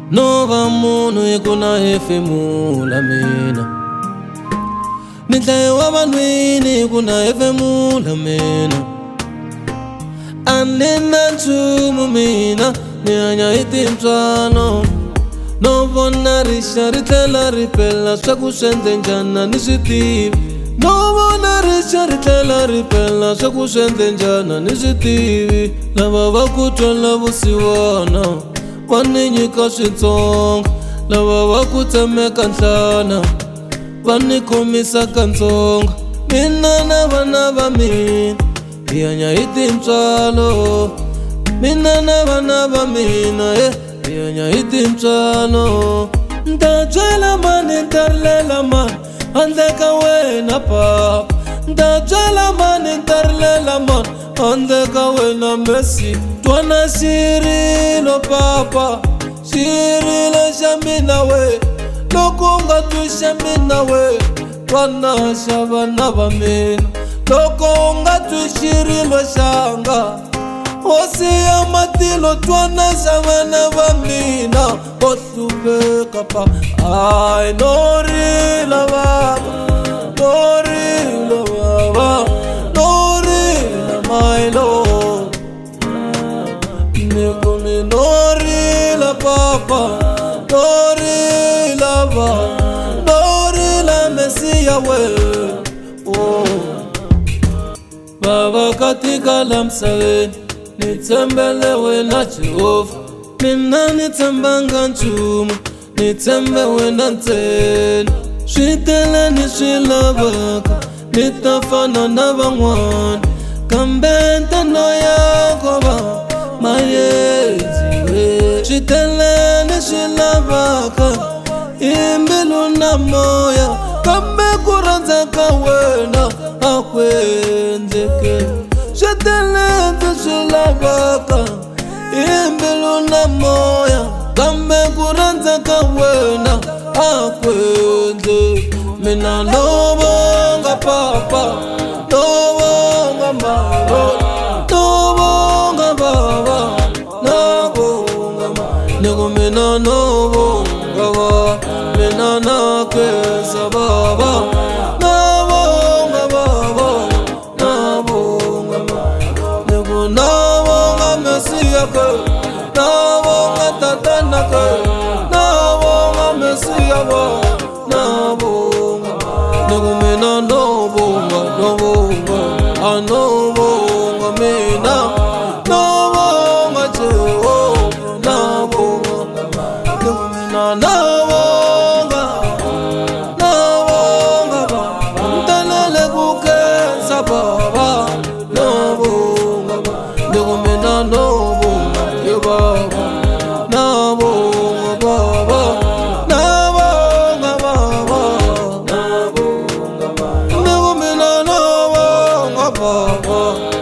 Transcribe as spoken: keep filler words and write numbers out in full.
Nova munhu hi ku na hefemula mina, ni dlaye wa van'wini hi ku na hefemula mina. A ni na nchumu mina, ni hanya hi tintswalo. No vona rixa ri tlhela ri pela, swa ku swi endle njhani a ni swi tivi. No vona rixa ri tlhela ri pela, swa ku swi endle njhani a ni swi tivi. Lava va ku twela vusiwana va ni nyika switsongo, lava va ku tsemeka nhlana va ni khomisa kantsongo. Mina na vana va mina hi hanya hi tintswalo, mina na vana va mina eh, hi hanya hi tintswalo. Nta byela mani nta rilela mani handle ka wena papa, nta byela mani nta rilela mani handle ka wena Messi. Twana xirilo papa, xirilo xa mina we, loko u nga twi xa mina we, twana xa vana va mina. Loko u nga twi xirilo xanga, hosi ya matilo, twana xa vana va mina vo hluveka pa. Ai no rila baba, no rila baba, no rila my lord. Nikumi no rila papa, no rila baba, no rila Mesia we. Oh Baba katika la msaleni, nitembele wena Jehova. Mina nitembanga nchumu, nitembe wena ntena. Switele ni swilavaka, nitafana na van'wana, kambe nteno yako ba mayezi we. Switele ni swilavaka, imbilu na moya, kambe ku rhandza ka wena akwenzeke. Switele ni swilavaka, imbilu na moya, kambe ku rhandza ka wena akwenzeke. Mina no vonga papa, no vonga mama, no vonga baba, no vonga mama. Niku mina no vonga baba, mina na kweza baba, no vonga baba, no vonga mama. Niku no vonga Mesia ke, no vonga tatana ke, no vonga Mesia ba, no vonga. Niku mina no vonga, no vonga, a no vonga mina, no vonga Jehova, no vonga. Niku mina no vonga, no vonga baba, ntalele ku khensa baba, no vonga. Niku mina no vonga ye baba, no vonga baba, no vonga baba, no vonga. Niku mina no vonga baba.